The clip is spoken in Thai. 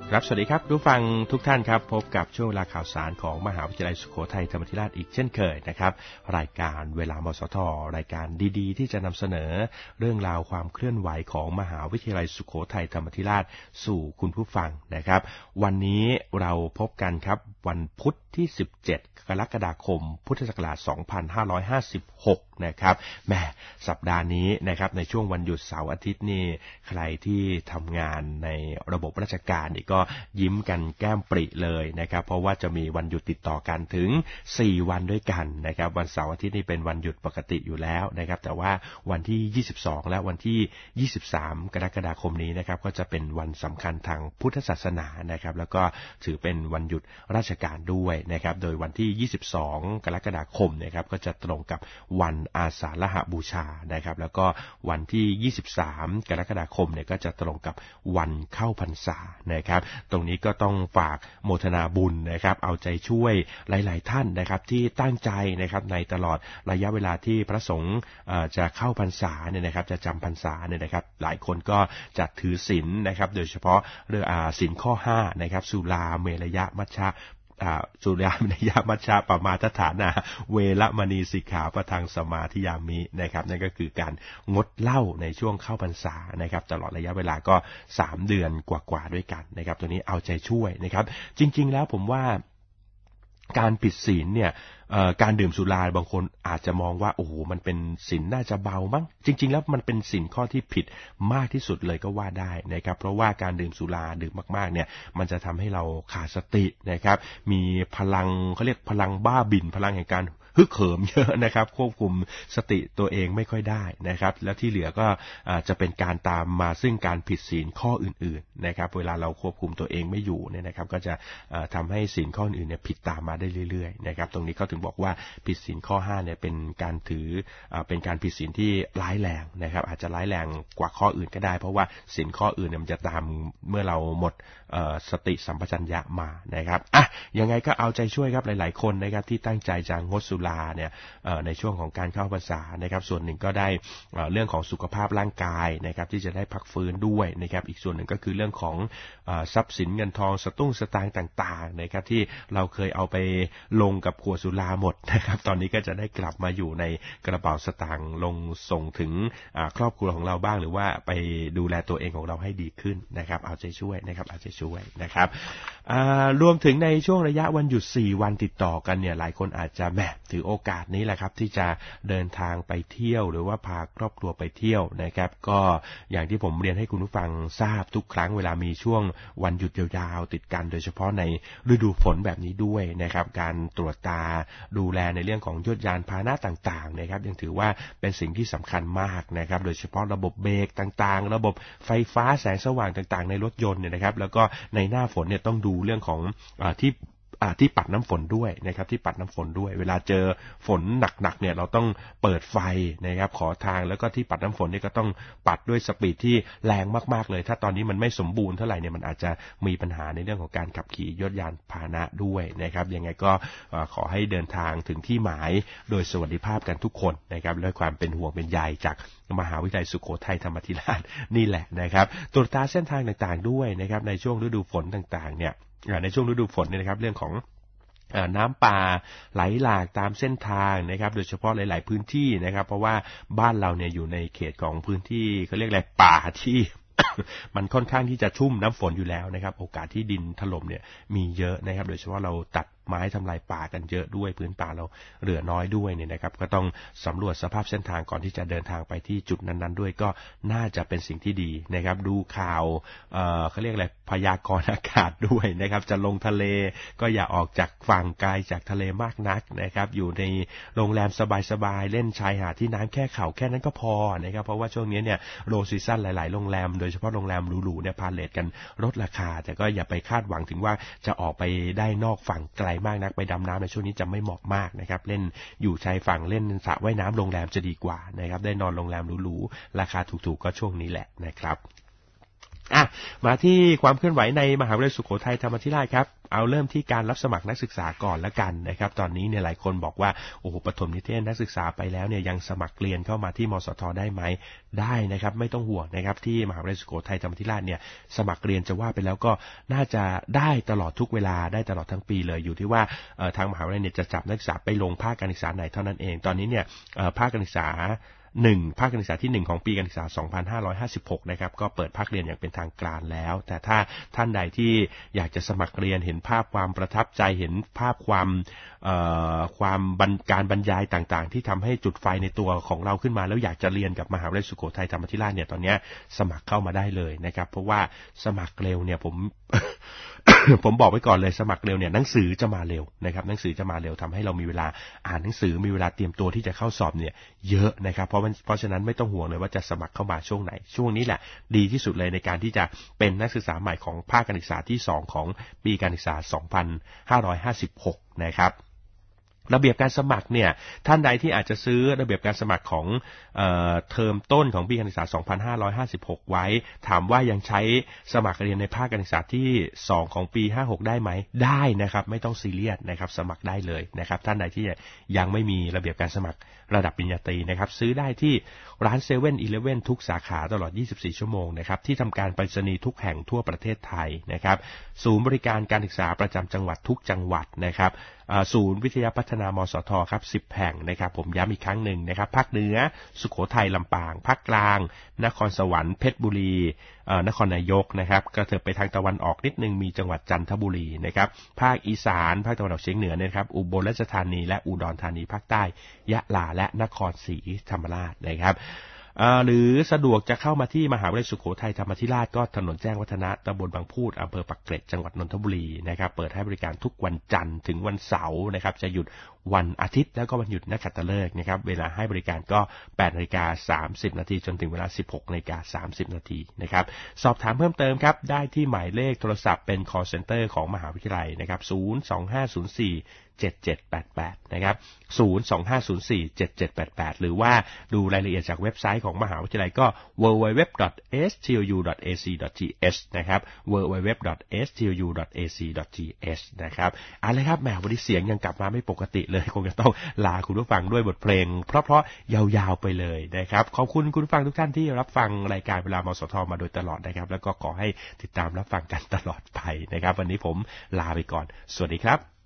ครับสวัสดีครับผู้ฟังทุกท่านครับพบกับช่วงเวลาข่าวสารของมหาวิทยาลัยสุโขทัยธรรมาธิราชอีกเช่นเคยนะครับรายการเวลามสทรายการดีๆที่จะนำเสนอเรื่องราวความเคลื่อนไหวของมหาวิทยาลัยสุโขทัยธรรมาธิราชสู่คุณผู้ฟังนะครับวันนี้เราพบกันครับวันพุธที่17กรกฎาคมพุทธศักราช2556นะครับแหมสัปดาห์นี้นะครับในช่วงวันหยุดเสาร์อาทิตย์นี่ใครที่ทำงานในระบบราชการนี่ก็ยิ้มกันแก้มปริเลยนะครับเพราะว่าจะมีวันหยุดติดต่อกันถึง4วันด้วยกันนะครับวันเสาร์อาทิตย์นี่เป็นวันหยุดปกติอยู่แล้วนะครับแต่ว่าวันที่22และวันที่23กรกฎาคมนี้นะครับก็จะเป็นวันสำคัญทางพุทธศาสนานะครับแล้วก็ถือเป็นวันหยุดราชการด้วยนะครับโดยวันที่22กรกฎาคมนะครับก็จะตรงกับวันอาสาฬหบูชานะครับแล้วก็วันที่23กรกฎาคมเนี่ยก็จะตรงกับวันเข้าพรรษานะครับตรงนี้ก็ต้องฝากโมทนาบุญนะครับเอาใจช่วยหลายๆท่านนะครับที่ตั้งใจนะครับในตลอดระยะเวลาที่พระสงฆ์จะเข้าพรรษาเนี่ยนะครับจะจำพรรษาเนี่ยนะครับหลายคนก็จะถือศีลนะครับโดยเฉพาะเรื่องศีลข้อ5นะครับสุราเมรยมัชฌะสุราเมรยมัชฌะปมาทฐานาเวรมณีสิกขาปะทังสมาธิยามินะครับนั่นก็คือการงดเหล้าในช่วงเข้าพรรษานะครับตลอดระยะเวลาก็3เดือนกว่าๆด้วยกันนะครับตัวนี้เอาใจช่วยนะครับจริงๆแล้วผมว่าการผิดศีลเนี่ยการดื่มสุราบางคนอาจจะมองว่าโอ้โหมันเป็นศีลน่าจะเบามั้งจริงๆแล้วมันเป็นศีลข้อที่ผิดมากที่สุดเลยก็ว่าได้นะครับเพราะว่าการดื่มสุราดื่มมากๆเนี่ยมันจะทำให้เราขาดสตินะครับมีพลังเขาเรียกพลังบ้าบิ่นพลังแห่งการฮึกเหิมเยอะนะครับควบคุมสติตัวเองไม่ค่อยได้นะครับแล้วที่เหลือก็จะเป็นการตามมาซึ่งการผิดศีลข้ออื่นๆนะครับเวลาเราควบคุมตัวเองไม่อยู่เนี่ยนะครับก็จะทำให้ศีลข้ออื่นเนี่ยผิดตามมาได้เรื่อยๆนะครับตรงนี้เขาถึงบอกว่าผิดศีลข้อ5เนี่ยเป็นการเป็นการผิดศีลที่ร้ายแรงนะครับอาจจะร้ายแรงกว่าข้ออื่นก็ได้เพราะว่าศีลข้ออื่นเนี่ยมันจะตามเมื่อเราหมดสติสัมปชัญญะมานะครับยังไงก็เอาใจช่วยครับหลายๆคนนะครับที่ตั้งใจจะงดสุราเนี่ยในช่วงของการเข้าพรรษานะครับส่วนหนึ่งก็ได้เรื่องของสุขภาพร่างกายนะครับที่จะได้พักฟื้นด้วยนะครับอีกส่วนหนึ่งก็คือเรื่องของทรัพย์สินเงินทองสตุ้งสตางค์ต่างๆนะครับที่เราเคยเอาไปลงกับขวดสุราหมดนะครับตอนนี้ก็จะได้กลับมาอยู่ในกระเป๋าสตางค์ลงส่งถึงครอบครัวของเราบ้างหรือว่าไปดูแลตัวเองของเราให้ดีขึ้นนะครับเอาใจช่วยนะครับเอาใจช่วยนะครับรวมถึงในช่วงระยะวันหยุด4วันติดต่อกันเนี่ยหลายคนอาจจะแหมถือโอกาสนี้แหละครับที่จะเดินทางไปเที่ยวหรือว่าพาครอบครัวไปเที่ยวนะครับก็อย่างที่ผมเรียนให้คุณผู้ฟังทราบทุกครั้งเวลามีช่วงวันหยุดยาวๆติดกันโดยเฉพาะในฤดูฝนแบบนี้ด้วยนะครับการตรวจตาดูแลในเรื่องของยวดยานพาหนะต่างๆนะครับยังถือว่าเป็นสิ่งที่สำคัญมากนะครับโดยเฉพาะระบบเบรกต่างๆระบบไฟฟ้าแสงสว่างต่างๆในรถยนต์เนี่ยนะครับแล้วก็ในหน้าฝนเนี่ยต้องดูเรื่องของที่ปัดน้ำฝนด้วยนะครับที่ปัดน้ำฝนด้วยเวลาเจอฝนหนักๆเนี่ยเราต้องเปิดไฟนะครับขอทางแล้วก็ที่ปัดน้ำฝนนี่ก็ต้องปัดด้วยสปีดที่แรงมากๆเลยถ้าตอนนี้มันไม่สมบูรณ์เท่าไหร่เนี่ยมันอาจจะมีปัญหาในเรื่องของการขับขี่ยวดยานพาหนะด้วยนะครับยังไงก็ขอให้เดินทางถึงที่หมายโดยสวัสดิภาพกันทุกคนนะครับด้วยความเป็นห่วงเป็นใยจากมหาวิทยาลัยสุโขทัยธรรมาธิราชนี่แหละนะครับตรวจตาเส้นทางต่างๆด้วยนะครับในช่วงฤดูฝนต่างๆเนี่ยในช่วงฤดูฝนเนี่ยนะครับเรื่องของน้ำป่าไหลหลากตามเส้นทางนะครับโดยเฉพาะหลายๆพื้นที่นะครับเพราะว่าบ้านเราเนี่ยอยู่ในเขตของพื้นที่เขาเรียกอะไรป่าที่ มันค่อนข้างที่จะชุ่มน้ำฝนอยู่แล้วนะครับโอกาสที่ดินถล่มเนี่ยมีเยอะนะครับโดยเฉพาะเราตัดไม้ทำลายป่ากันเยอะด้วยพื้นป่าเราเหลือน้อยด้วยเนี่ยนะครับก็ต้องสำรวจสภาพเส้นทางก่อนที่จะเดินทางไปที่จุดนั้นๆด้วยก็น่าจะเป็นสิ่งที่ดีนะครับดูข่าวเขาเรียกอะไรพยากรณ์อากาศด้วยนะครับจะลงทะเลก็อย่าออกจากฝั่งไกลจากทะเลมากนักนะครับอยู่ในโรงแรมสบายๆเล่นชายหาดที่น้ำแค่เข่าแค่นั้นก็พอนะครับเพราะว่าช่วงนี้เนี่ยโลซีซั่นหลายๆโรงแรมโดยเฉพาะโรงแรมหรูๆเนี่ยพาเลทกันลดราคาแต่ก็อย่าไปคาดหวังถึงว่าจะออกไปได้นอกฝั่งไกลมากนักไปดำน้ำในช่วงนี้จะไม่เหมาะมากนะครับเล่นอยู่ชายฝั่งเล่นสระว่ายน้ำโรงแรมจะดีกว่านะครับได้นอนโรงแรมหรูๆราคาถูกๆก็ช่วงนี้แหละนะครับมาที่ความเคลื่อนไหวในมหาวิทยาลัยสุโขทัยธรรมาธิราชครับเอาเริ่มที่การรับสมัครนักศึกษาก่อนละกันนะครับตอนนี้เนี่ยหลายคนบอกว่าโอ้โหประถมนิเทศนักศึกษาไปแล้วเนี่ยยังสมัครเรียนเข้ามาที่มสทได้ไหมได้นะครับไม่ต้องห่วงนะครับที่มหาวิทยาลัยสุโขทัยธรรมาธิราชเนี่ยสมัครเรียนจะว่าไปแล้วก็น่าจะได้ตลอดทุกเวลาได้ตลอดทั้งปีเลยอยู่ที่ว่าทางมหาวิทยาลัยเนี่ยจะจับนักศึกษาไปลงภาคการศึกษาไหนเท่านั้นเองตอนนี้เนี่ยภาคการศึกษาภาคการศึกษาที่1ของปีการศึกษา2556นะครับก็เปิดภาคเรียนอย่างเป็นทางการแล้วแต่ถ้าท่านใดที่อยากจะสมัครเรียนเห็นภาพความประทับใจเห็นภาพความการบรรยายต่างๆที่ทำให้จุดไฟในตัวของเราขึ้นมาแล้วอยากจะเรียนกับมหาวิทยาลัยสุโขทัยธรรมาธิราชเนี่ยตอนนี้สมัครเข้ามาได้เลยนะครับเพราะว่าสมัครเร็วเนี่ยผม ผมบอกไว้ก่อนเลยสมัครเร็วเนี่ยหนังสือจะมาเร็วนะครับหนังสือจะมาเร็วทำให้เรามีเวลาอ่านหนังสือมีเวลาเตรียมตัวที่จะเข้าสอบเนี่ยเยอะนะครับเพราะฉะนั้นไม่ต้องห่วงเลยว่าจะสมัครเข้ามาช่วงไหนช่วงนี้แหละดีที่สุดเลยในการที่จะเป็นนักศึกษาใหม่ของภาคการศึกษาที่2ของปีการศึกษา2556นะครับระเบียบการสมัครเนี่ยท่านใดที่อาจจะซื้อระเบียบการสมัครของเทอมต้นของปีการศึกษา2556ไว้ถามว่ายังใช้สมัครเรียนในภาคการศึกษาที่2ของปี56ได้ไหมได้นะครับไม่ต้องซีเรียสนะครับสมัครได้เลยนะครับท่านใดที่ยังไม่มีระเบียบการสมัครระดับปริญญาตรีนะครับซื้อได้ที่ร้าน7-Eleven ทุกสาขาตลอด24ชั่วโมงนะครับที่ทำการไปรษณีย์ทุกแห่งทั่วประเทศไทยนะครับศูนย์บริการการศึกษาประจำจังหวัดทุกจังหวัดนะครับศูนย์วิทยาพัฒนามสทครับ10แห่งนะครับผมย้ำอีกครั้งหนึ่งนะครับภาคเหนือสุโขทัยลำปางภาคกลางนครสวรรค์เพชรบุรีนครนายกนะครับก็เถิดไปทางตะวันออกนิดนึงมีจังหวัดจันทบุรีนะครับภาคอีสานภาคตะวันออกเฉียงเหนือนะครับอุบลราชธานีและอุดรธานีภาคใต้ยะลาและนครศรีธรรมราชนะครับหรือสะดวกจะเข้ามาที่มหาวิทยาลัยสุโขทัยธรรมาธิราชก็ถนนแจ้งวัฒนะตำบลบางพูดอำเภอปักเกร็ดจังหวัดนนทบุรีนะครับเปิดให้บริการทุกวันจันทร์ถึงวันเสาร์นะครับจะหยุดวันอาทิตย์แล้วก็วันหยุดนักขัตฤกษ์นะครับเวลาให้บริการก็ 8:30 น.จนถึงเวลา 16:30 น.นะครับสอบถามเพิ่มเติมครับได้ที่หมายเลขโทรศัพท์เป็น call center ของมหาวิทยาลัยนะครับ025047788นะครับ025047788หรือว่าดูรายละเอียดจากเว็บไซต์ของมหาวิทยาลัยก็ www.stu.ac.th นะครับ www.stu.ac.th นะครับอะไรครับแหมวันนี้เสียงยังกลับมาไม่ปกติเลยคงจะต้องลาคุณผู้ฟังด้วยบทเพลงเพราะๆยาวๆไปเลยนะครับขอบคุณคุณผู้ฟังทุกท่านที่รับฟังรายการเวลามสทมาโดยตลอดนะครับแล้วก็ขอให้ติดตามรับฟังกันตลอดไปนะครับวันนี้ผมลาไปก่อนสวัสดีครับ